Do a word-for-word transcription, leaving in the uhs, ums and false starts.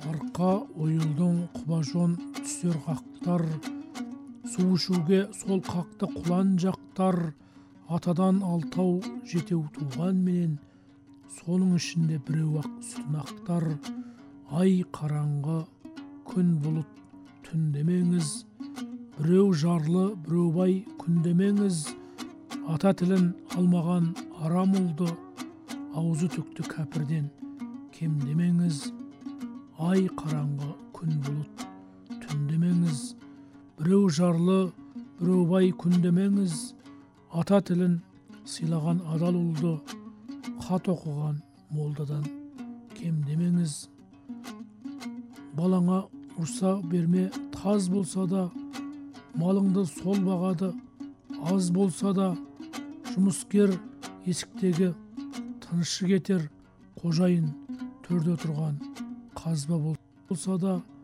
арқа ойылдың құбажон түсер қақтар, су ішуге сол қақты құлан жақтар, атадан алтау жетеу туған менен, соның ішінде біреу ақ сүтін ақтар. Ай қараңғы, күн бұлт, түн демеңіз, біреу жарлы, біреу бай күн демеңіз, ата тілін алмаған арам ұлды, аузы түкті кәпірден кем демеңіз. Ай қараңғы, күн бұлт, түн демеңіз, біреу жарлы, біреу бай күн демеңіз, ата тілін сыйлаған адал ұлды, хат оқыған молдадан кем демеңіз. Балаңа ұрса берме таз болса да, малыңды сол бағады аз болса да, жұмыскер есіктегі тынышы кетер, қожайын төрде тұрған қазба болса да,